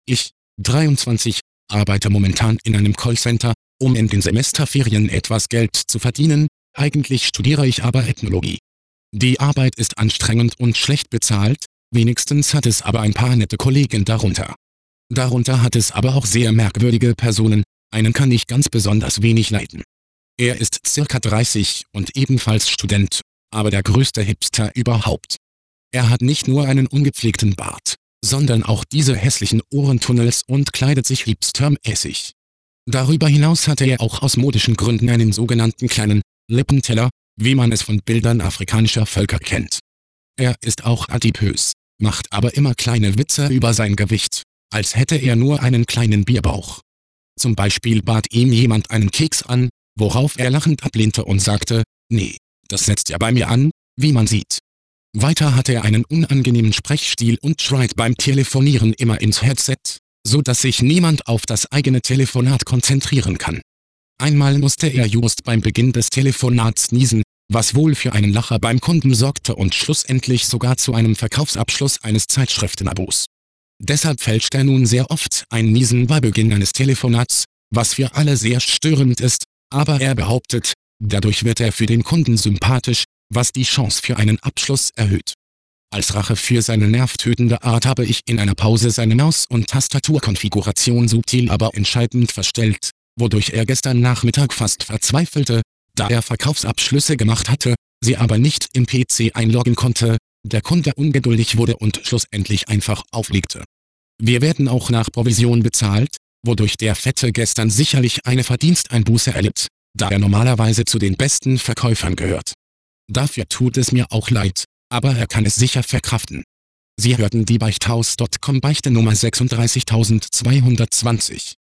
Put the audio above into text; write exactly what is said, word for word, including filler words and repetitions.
Ich, dreiundzwanzig, arbeite momentan in einem Callcenter, um in den Semesterferien etwas Geld zu verdienen, eigentlich studiere ich aber Ethnologie. Die Arbeit ist anstrengend und schlecht bezahlt, wenigstens hat es aber ein paar nette Kollegen darunter. Darunter hat es aber auch sehr merkwürdige Personen, einen kann ich ganz besonders wenig leiden. Er ist circa dreißig und ebenfalls Student, aber der größte Hipster überhaupt. Er hat nicht nur einen ungepflegten Bart, sondern auch diese hässlichen Ohrentunnels und kleidet sich hipstermäßig. Darüber hinaus hatte er auch aus modischen Gründen einen sogenannten kleinen Lippenteller, wie man es von Bildern afrikanischer Völker kennt. Er ist auch adipös, macht aber immer kleine Witze über sein Gewicht, als hätte er nur einen kleinen Bierbauch. Zum Beispiel bat ihm jemand einen Keks an, worauf er lachend ablehnte und sagte, nee, das setzt ja bei mir an, wie man sieht. Weiter hatte er einen unangenehmen Sprechstil und schreit beim Telefonieren immer ins Headset, so dass sich niemand auf das eigene Telefonat konzentrieren kann. Einmal musste er just beim Beginn des Telefonats niesen, was wohl für einen Lacher beim Kunden sorgte und schlussendlich sogar zu einem Verkaufsabschluss eines Zeitschriftenabos. Deshalb fälscht er nun sehr oft ein Niesen bei Beginn eines Telefonats, was für alle sehr störend ist, aber er behauptet, dadurch wird er für den Kunden sympathisch, was die Chance für einen Abschluss erhöht. Als Rache für seine nervtötende Art habe ich in einer Pause seine Maus- und Tastaturkonfiguration subtil aber entscheidend verstellt, wodurch er gestern Nachmittag fast verzweifelte, da er Verkaufsabschlüsse gemacht hatte, sie aber nicht im P C einloggen konnte, der Kunde ungeduldig wurde und schlussendlich einfach auflegte. Wir werden auch nach Provision bezahlt, wodurch der Fette gestern sicherlich eine Verdiensteinbuße erlitt, da er normalerweise zu den besten Verkäufern gehört. Dafür tut es mir auch leid, aber er kann es sicher verkraften. Sie hörten die Beichthaus Punkt com Beichte Nummer sechsunddreißigtausendzweihundertzwanzig.